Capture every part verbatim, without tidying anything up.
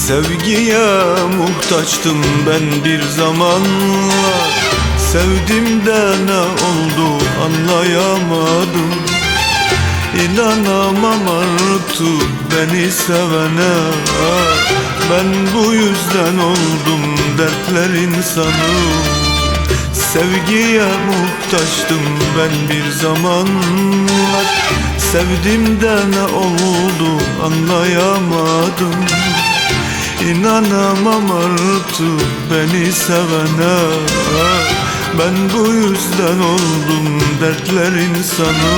Sevgiye muhtaçtım ben bir zamanlar. Sevdim de ne oldu anlayamadım. İnanamam artık beni sevene. Ben bu yüzden oldum dertler insanı. Sevgiye muhtaçtım ben bir zamanlar. Sevdim de ne oldu anlayamadım. İnanamam artık beni sevene. Ben bu yüzden oldum dertler insanı.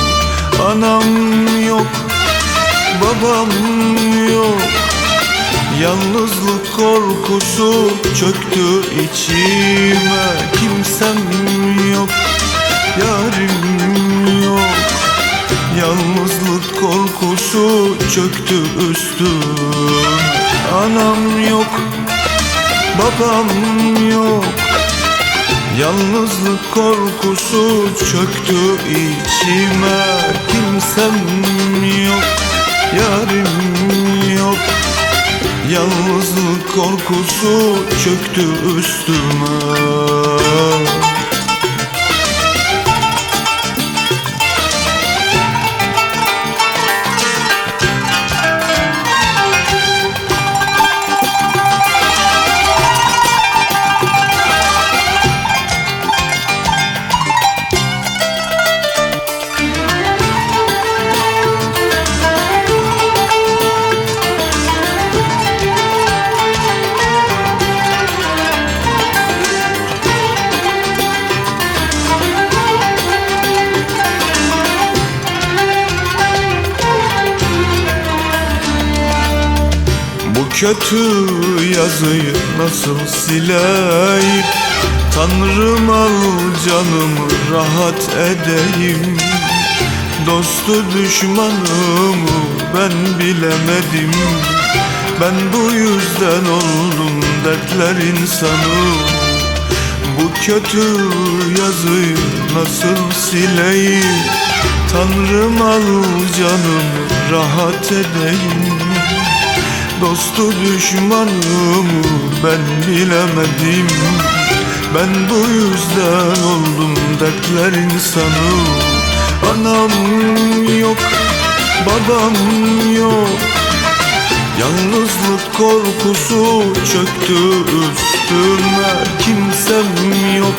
Anam yok, babam yok. Yalnızlık korkusu çöktü içime. Kimsem yok, yarim yok. Yalnızlık korkusu çöktü üstüme. Anam yok, babam yok. Yalnızlık korkusu çöktü içime. Kimsem yok, yarim yok. Yalnızlık korkusu çöktü üstüme. Kötü yazıyı nasıl sileyim? Tanrım al canımı rahat edeyim. Dostu düşmanımı ben bilemedim. Ben bu yüzden oldum dertler insanı. Bu kötü yazıyı nasıl sileyim? Tanrım al canımı rahat edeyim. Dostu düşmanımı ben bilemedim. Ben bu yüzden oldum dertler insanı. Anam yok, babam yok. Yalnızlık korkusu çöktü üstüme. Kimsem yok,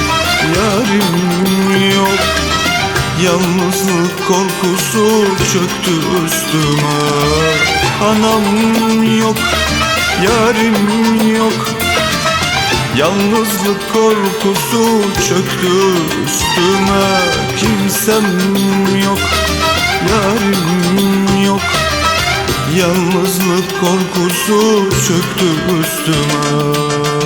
yarim yok. Yalnızlık korkusu çöktü üstüme. Anam yok, yarim yok. Yalnızlık korkusu çöktü üstüme. Kimsem yok, yarim yok. Yalnızlık korkusu çöktü üstüme.